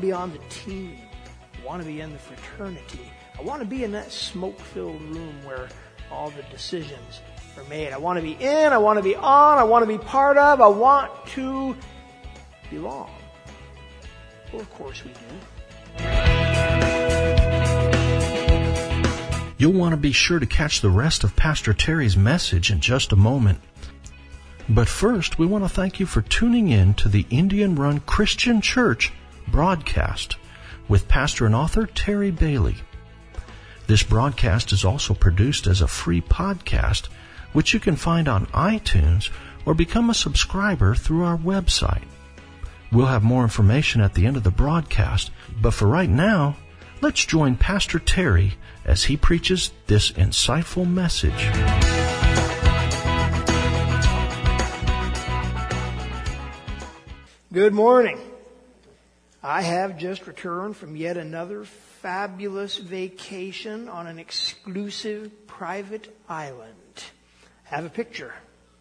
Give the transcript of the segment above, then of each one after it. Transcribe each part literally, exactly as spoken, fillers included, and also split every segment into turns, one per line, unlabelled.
to be on the team. I want to be in the fraternity. I want to be in that smoke-filled room where all the decisions are made. I want to be in, I want to be on, I want to be part of, I want to belong. Well, of course we do.
You'll want to be sure to catch the rest of Pastor Terry's message in just a moment. But first, we want to thank you for tuning in to the Indian Run Christian Church broadcast with pastor and author Terry Bailey. This broadcast is also produced as a free podcast, which you can find on iTunes or become a subscriber through our website. We'll have more information at the end of the broadcast, but for right now, let's join Pastor Terry as he preaches this insightful message.
Good morning. I have just returned from yet another fabulous vacation on an exclusive private island. Have a picture.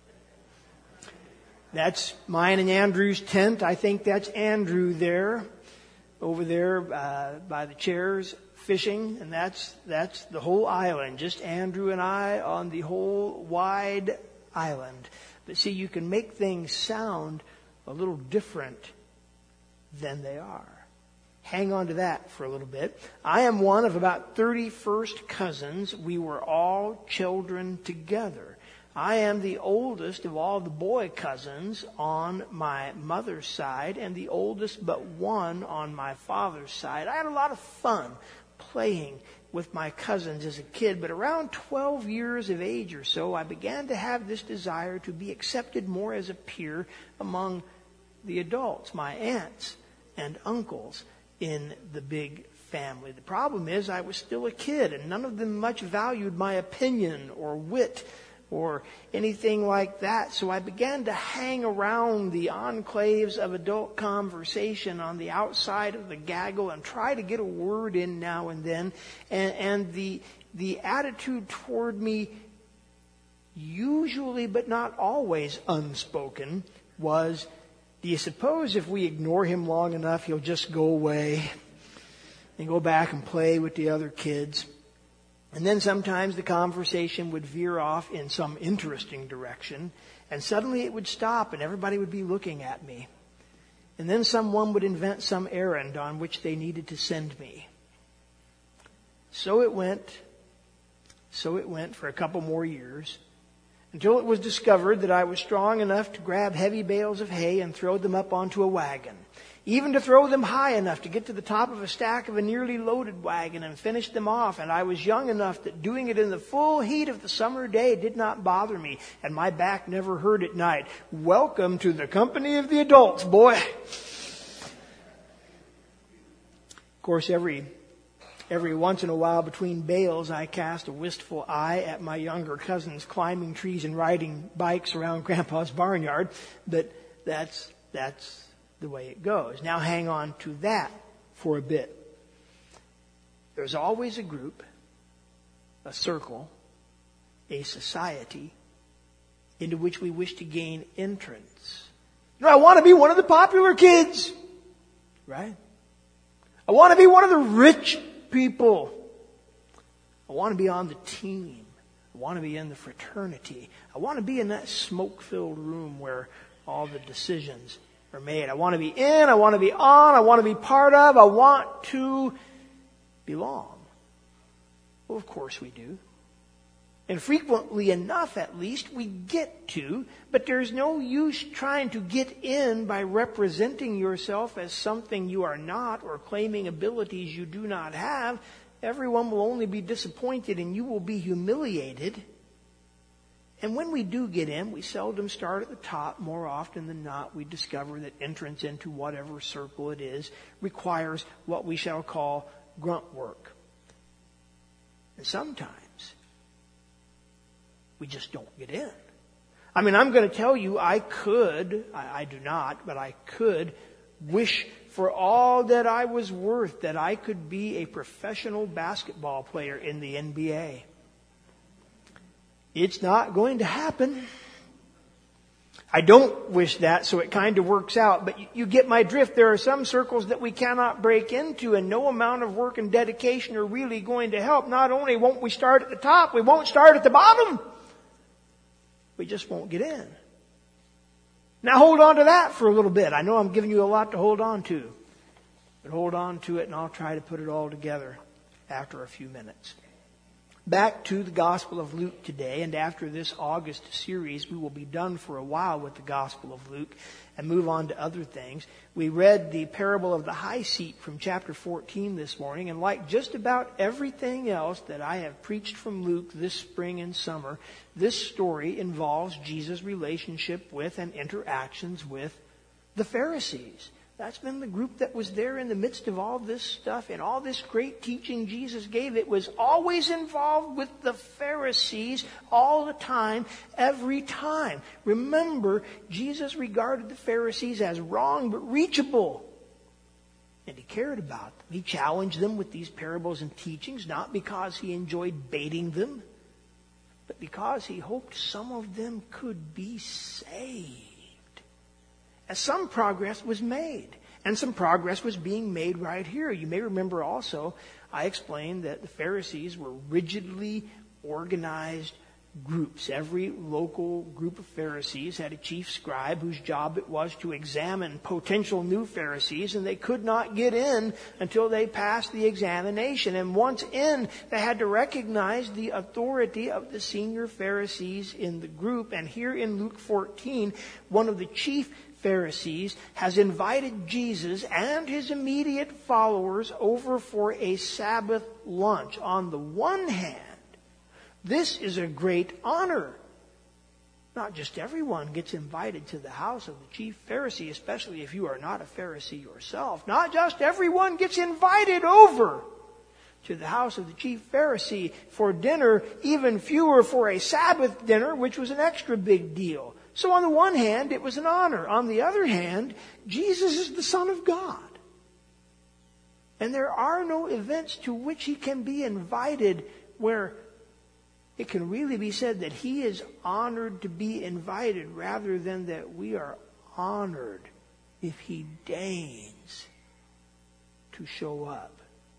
That's mine and Andrew's tent. I think that's Andrew there, over there uh, by the chairs fishing, and that's that's the whole island. Just Andrew and I on the whole wide island. But see, you can make things sound a little different than they are. Hang on to that for a little bit. I am one of about thirty first cousins. We were all children together. I am the oldest of all the boy cousins on my mother's side and the oldest but one on my father's side. I had a lot of fun playing with my cousins as a kid, but around twelve years of age or so, I began to have this desire to be accepted more as a peer among the adults, my aunts and uncles in the big family. The problem is I was still a kid, and none of them much valued my opinion or wit or anything like that. So I began to hang around the enclaves of adult conversation on the outside of the gaggle and try to get a word in now and then. And, and the the attitude toward me, usually but not always unspoken, was, do you suppose if we ignore him long enough, he'll just go away and go back and play with the other kids? And then sometimes the conversation would veer off in some interesting direction, and suddenly it would stop and everybody would be looking at me. And then someone would invent some errand on which they needed to send me. So it went, so it went for a couple more years, until it was discovered that I was strong enough to grab heavy bales of hay and throw them up onto a wagon. Even to throw them high enough to get to the top of a stack of a nearly loaded wagon and finish them off. And I was young enough that doing it in the full heat of the summer day did not bother me, and my back never hurt at night. Welcome to the company of the adults, boy. Of course, every every once in a while between bales, I cast a wistful eye at my younger cousins climbing trees and riding bikes around Grandpa's barnyard. But that's that's the way it goes. Now hang on to that for a bit. There's always a group, a circle, a society into which we wish to gain entrance. You know, I want to be one of the popular kids, right? I want to be one of the rich people. I want to be on the team. I want to be in the fraternity. I want to be in that smoke-filled room where all the decisions are made. I want to be in, I want to be on, I want to be part of, I want to belong. Well, of course we do. And frequently enough, at least, we get to, but there's no use trying to get in by representing yourself as something you are not or claiming abilities you do not have. Everyone will only be disappointed and you will be humiliated. And when we do get in, we seldom start at the top. More often than not, we discover that entrance into whatever circle it is requires what we shall call grunt work. And sometimes we just don't get in. I mean, I'm going to tell you, I could, I, I do not, but I could wish for all that I was worth that I could be a professional basketball player in the N B A. It's not going to happen. I don't wish that, so it kind of works out. But you, you get my drift. There are some circles that we cannot break into, and no amount of work and dedication are really going to help. Not only won't we start at the top, we won't start at the bottom. We just won't get in. Now hold on to that for a little bit. I know I'm giving you a lot to hold on to. But hold on to it, and I'll try to put it all together after a few minutes. Back to the Gospel of Luke today, and after this August series, we will be done for a while with the Gospel of Luke and move on to other things. We read the parable of the high seat from chapter fourteen this morning, and like just about everything else that I have preached from Luke this spring and summer, this story involves Jesus' relationship with and interactions with the Pharisees. That's been the group that was there in the midst of all this stuff and all this great teaching Jesus gave. It was always involved with the Pharisees all the time, every time. Remember, Jesus regarded the Pharisees as wrong but reachable. And he cared about them. He challenged them with these parables and teachings, not because he enjoyed baiting them, but because he hoped some of them could be saved. As some progress was made. And some progress was being made right here. You may remember also, I explained that the Pharisees were rigidly organized groups. Every local group of Pharisees had a chief scribe whose job it was to examine potential new Pharisees, and they could not get in until they passed the examination. And once in, they had to recognize the authority of the senior Pharisees in the group. And here in Luke fourteen, one of the chief Pharisees has invited Jesus and his immediate followers over for a Sabbath lunch. On the one hand, this is a great honor. Not just everyone gets invited to the house of the chief Pharisee, especially if you are not a Pharisee yourself. Not just everyone gets invited over to the house of the chief Pharisee for dinner, even fewer for a Sabbath dinner, which was an extra big deal. So on the one hand, it was an honor. On the other hand, Jesus is the Son of God. And there are no events to which he can be invited where it can really be said that he is honored to be invited rather than that we are honored if he deigns to show up.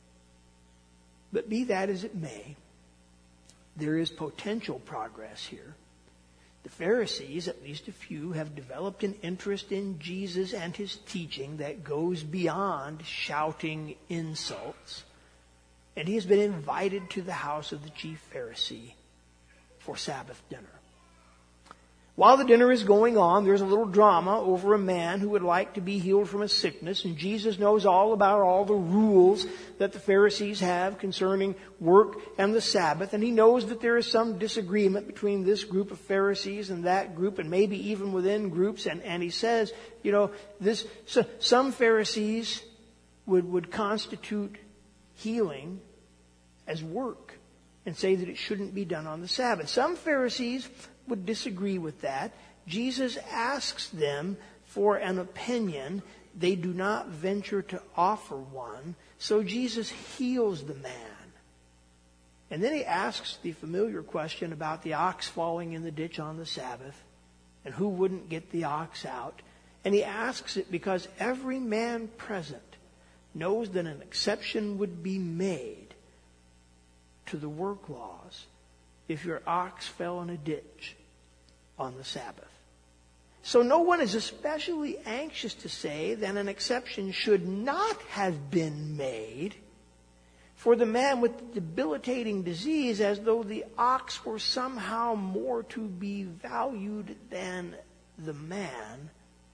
But be that as it may, there is potential progress here. The Pharisees, at least a few, have developed an interest in Jesus and his teaching that goes beyond shouting insults. And he has been invited to the house of the chief Pharisee for Sabbath dinner. While the dinner is going on, there's a little drama over a man who would like to be healed from a sickness, and Jesus knows all about all the rules that the Pharisees have concerning work and the Sabbath, and he knows that there is some disagreement between this group of Pharisees and that group, and maybe even within groups, and, and he says, you know, this so, some Pharisees would, would constitute healing as work and say that it shouldn't be done on the Sabbath. Some Pharisees would disagree with that. Jesus asks them for an opinion. They do not venture to offer one. So Jesus heals the man. And then he asks the familiar question about the ox falling in the ditch on the Sabbath and who wouldn't get the ox out. And he asks it because every man present knows that an exception would be made to the work laws if your ox fell in a ditch on the Sabbath. So no one is especially anxious to say that an exception should not have been made for the man with the debilitating disease, as though the ox were somehow more to be valued than the man.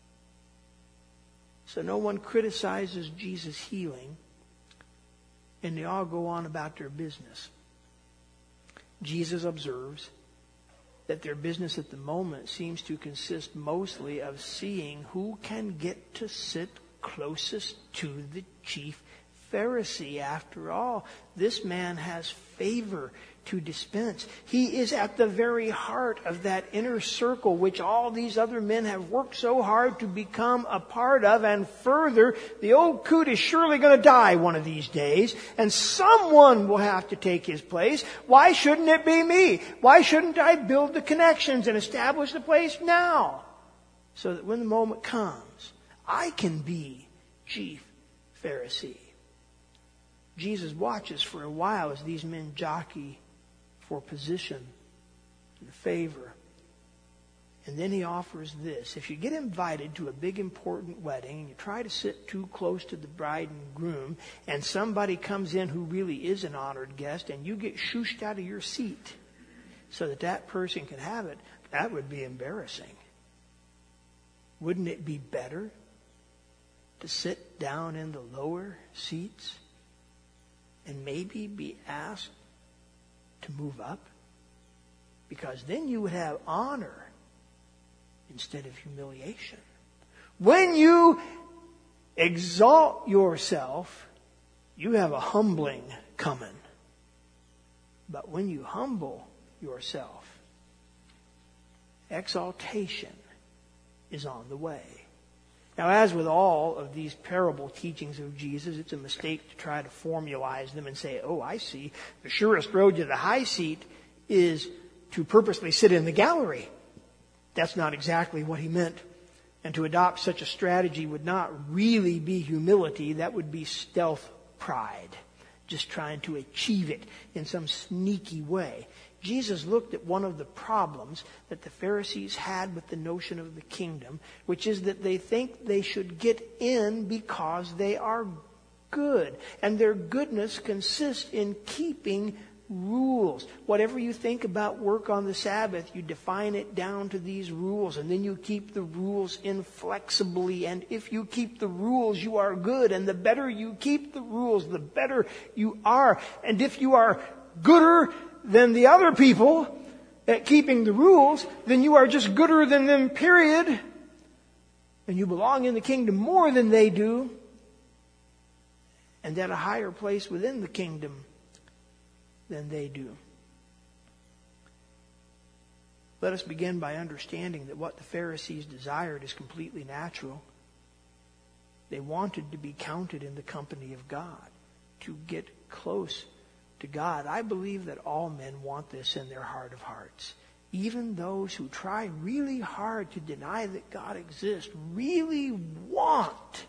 So no one criticizes Jesus' healing, and they all go on about their business. Jesus observes that their business at the moment seems to consist mostly of seeing who can get to sit closest to the chief Pharisee. After all, this man has favor to dispense. He is at the very heart of that inner circle which all these other men have worked so hard to become a part of. And further, the old coot is surely going to die one of these days, and someone will have to take his place. Why shouldn't it be me? Why shouldn't I build the connections and establish the place now? so that when the moment comes, I can be chief Pharisee. Jesus watches for a while as these men jockey for position and favor. And then he offers this. If you get invited to a big important wedding and you try to sit too close to the bride and groom and somebody comes in who really is an honored guest and you get shooshed out of your seat so that that person can have it, that would be embarrassing. Wouldn't it be better to sit down in the lower seats and maybe be asked to move up? Because then you would have honor instead of humiliation. When you exalt yourself, you have a humbling coming. But when you humble yourself, exaltation is on the way. Now, as with all of these parable teachings of Jesus, it's a mistake to try to formalize them and say, oh, I see, the surest road to the high seat is to purposely sit in the gallery. That's not exactly what he meant. And to adopt such a strategy would not really be humility. That would be stealth pride, just trying to achieve it in some sneaky way. Jesus looked at one of the problems that the Pharisees had with the notion of the kingdom, which is that they think they should get in because they are good. And their goodness consists in keeping rules. Whatever you think about work on the Sabbath, you define it down to these rules, and then you keep the rules inflexibly. And if you keep the rules, you are good. And the better you keep the rules, the better you are. And if you are gooder than the other people at keeping the rules, then you are just gooder than them, period. And you belong in the kingdom more than they do, and at a higher place within the kingdom than they do. Let us begin by understanding that what the Pharisees desired is completely natural. They wanted to be counted in the company of God, to get close to God. I believe that all men want this in their heart of hearts. Even those who try really hard to deny that God exists really want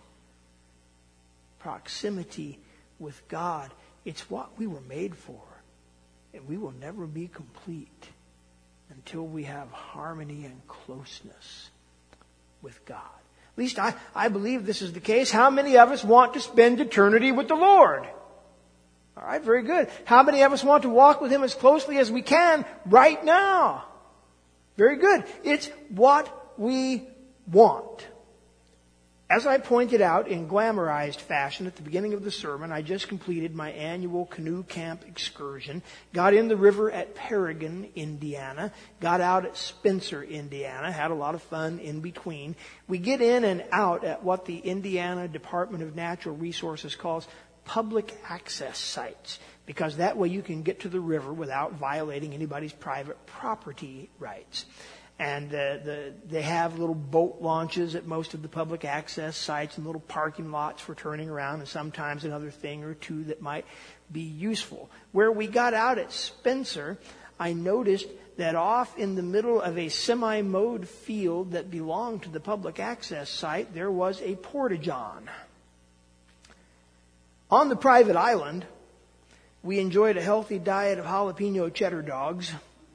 proximity with God. It's what we were made for. And we will never be complete until we have harmony and closeness with God. At least I, I believe this is the case. How many of us want to spend eternity with the Lord? All right, very good. How many of us want to walk with Him as closely as we can right now? Very good. It's what we want. As I pointed out in glamorized fashion at the beginning of the sermon, I just completed my annual canoe camp excursion, got in the river at Paragon, Indiana, got out at Spencer, Indiana, had a lot of fun in between. We get in and out at what the Indiana Department of Natural Resources calls public access sites, because that way you can get to the river without violating anybody's private property rights. And uh, the, they have little boat launches at most of the public access sites and little parking lots for turning around, and sometimes another thing or two that might be useful. Where we got out at Spencer, I noticed that off in the middle of a semi-mowed field that belonged to the public access site, there was a porta-john. On the private island, we enjoyed a healthy diet of jalapeno cheddar dogs,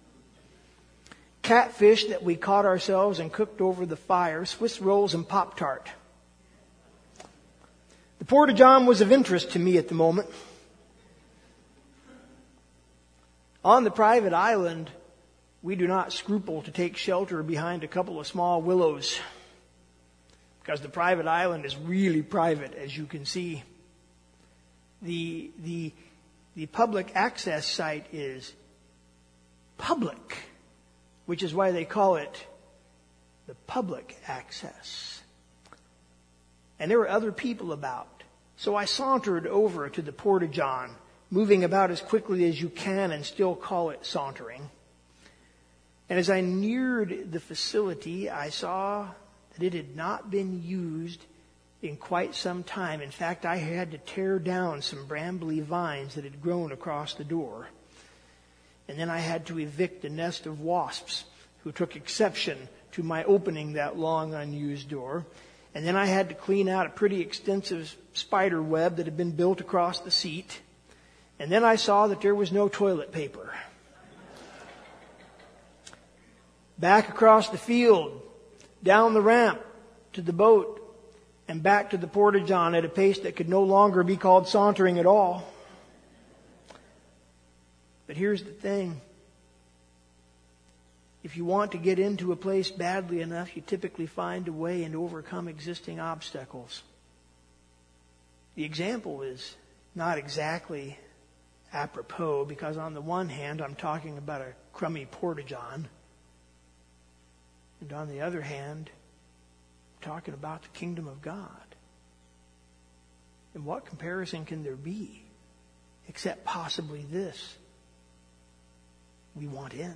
catfish that we caught ourselves and cooked over the fire, Swiss rolls, and Pop-Tart. The porta-john was of interest to me at the moment. On the private island, we do not scruple to take shelter behind a couple of small willows, because the private island is really private, as you can see. The, the, the public access site is public, which is why they call it the public access. And there were other people about. So I sauntered over to the porta-john, moving about as quickly as you can and still call it sauntering. And as I neared the facility, I saw that it had not been used in quite some time. In fact, I had to tear down some brambly vines that had grown across the door. And then I had to evict a nest of wasps who took exception to my opening that long unused door. And then I had to clean out a pretty extensive spider web that had been built across the seat. And then I saw that there was no toilet paper. Back across the field, down the ramp to the boat, and back to the porta-john at a pace that could no longer be called sauntering at all. But here's the thing. If you want to get into a place badly enough, you typically find a way and overcome existing obstacles. The example is not exactly apropos, because on the one hand, I'm talking about a crummy porta-john. And on the other hand, I'm talking about the kingdom of God. And what comparison can there be except possibly this? We want in.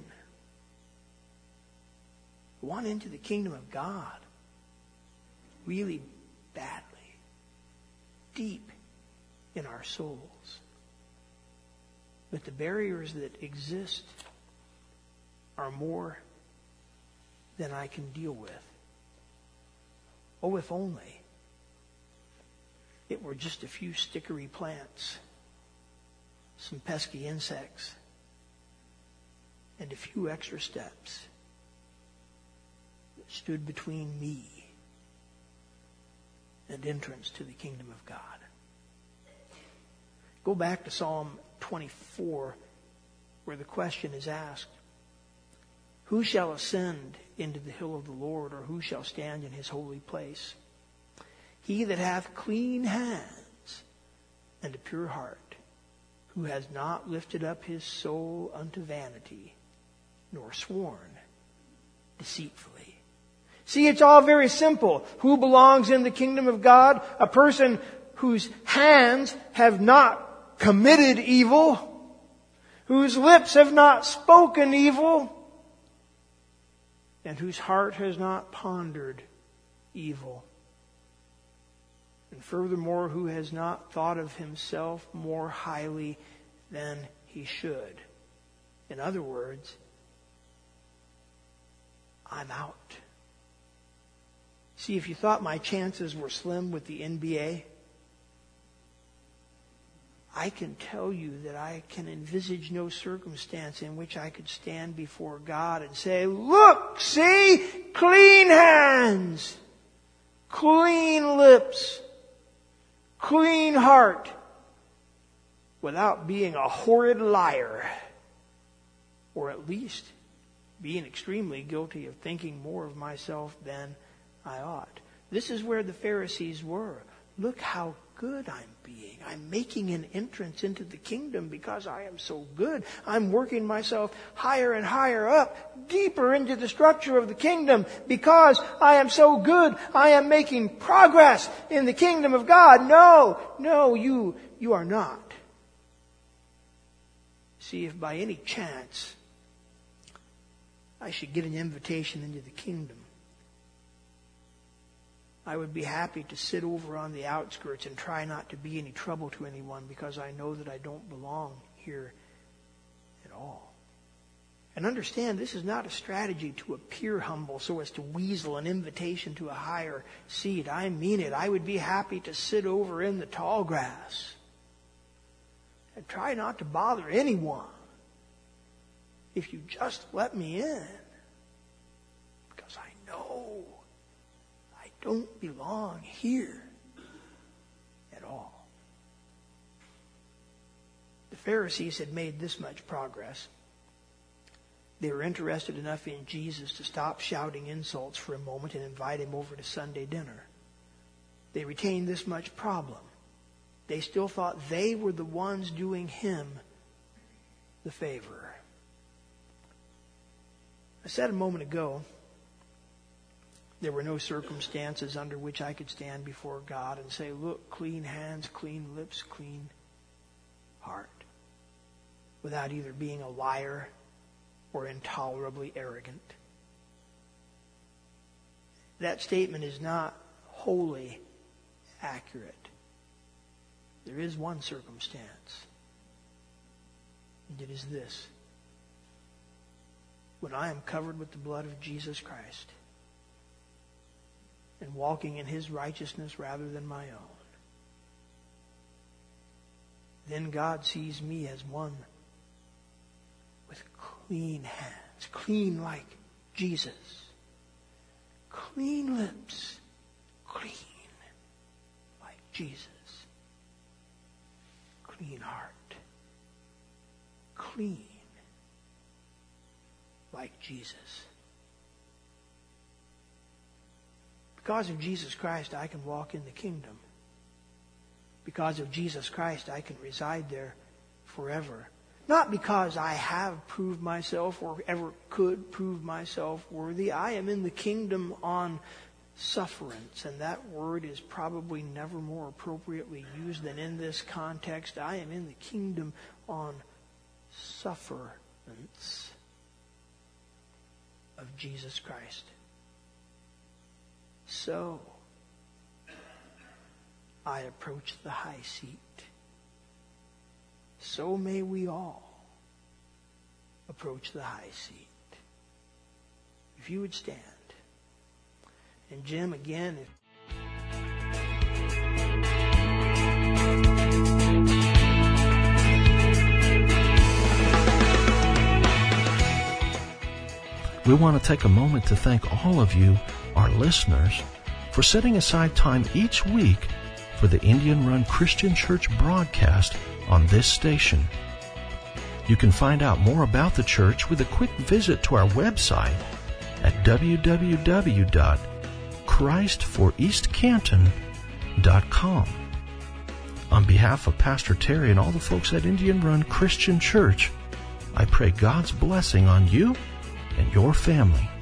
We want into the kingdom of God really badly, deep in our souls. But the barriers that exist are more than I can deal with. Oh, if only it were just a few stickery plants, some pesky insects, and a few extra steps that stood between me and entrance to the kingdom of God. Go back to Psalm twenty-four, where the question is asked, who shall ascend into the hill of the Lord, or who shall stand in his holy place? He that hath clean hands and a pure heart, who has not lifted up his soul unto vanity, nor sworn deceitfully. See, it's all very simple. Who belongs in the kingdom of God? A person whose hands have not committed evil, whose lips have not spoken evil, and whose heart has not pondered evil. And furthermore, who has not thought of himself more highly than he should. In other words, I'm out. See, if you thought my chances were slim with the N B A, I can tell you that I can envisage no circumstance in which I could stand before God and say, look, see, clean hands, clean lips, clean heart, without being a horrid liar, or at least being extremely guilty of thinking more of myself than I ought. This is where the Pharisees were. Look how good I'm being. I'm making an entrance into the kingdom because I am so good. I'm working myself higher and higher up, deeper into the structure of the kingdom because I am so good. I am making progress in the kingdom of God. No, no, you, you are not. See, if by any chance I should get an invitation into the kingdom, I would be happy to sit over on the outskirts and try not to be any trouble to anyone because I know that I don't belong here at all. And understand, this is not a strategy to appear humble so as to weasel an invitation to a higher seat. I mean it. I would be happy to sit over in the tall grass and try not to bother anyone if you just let me in, because I know don't belong here at all. The Pharisees had made this much progress. They were interested enough in Jesus to stop shouting insults for a moment and invite him over to Sunday dinner. They retained this much problem. They still thought they were the ones doing him the favor. I said a moment ago, there were no circumstances under which I could stand before God and say, look, clean hands, clean lips, clean heart, without either being a liar or intolerably arrogant. That statement is not wholly accurate. There is one circumstance, and it is this. When I am covered with the blood of Jesus Christ, and walking in His righteousness rather than my own. Then God sees me as one with clean hands, clean like Jesus, clean lips, clean like Jesus, clean heart, clean like Jesus. Because of Jesus Christ, I can walk in the kingdom. Because of Jesus Christ, I can reside there forever. Not because I have proved myself or ever could prove myself worthy. I am in the kingdom on sufferance, and that word is probably never more appropriately used than in this context. I am in the kingdom on sufferance of Jesus Christ. So, I approach the high seat. So may we all approach the high seat. If you would stand. And Jim, again, if
we want to take a moment to thank all of you, our listeners, for setting aside time each week for the Indian Run Christian Church broadcast on this station. You can find out more about the church with a quick visit to our website at w w w dot christ for east canton dot com. On behalf of Pastor Terry and all the folks at Indian Run Christian Church, I pray God's blessing on you and your family.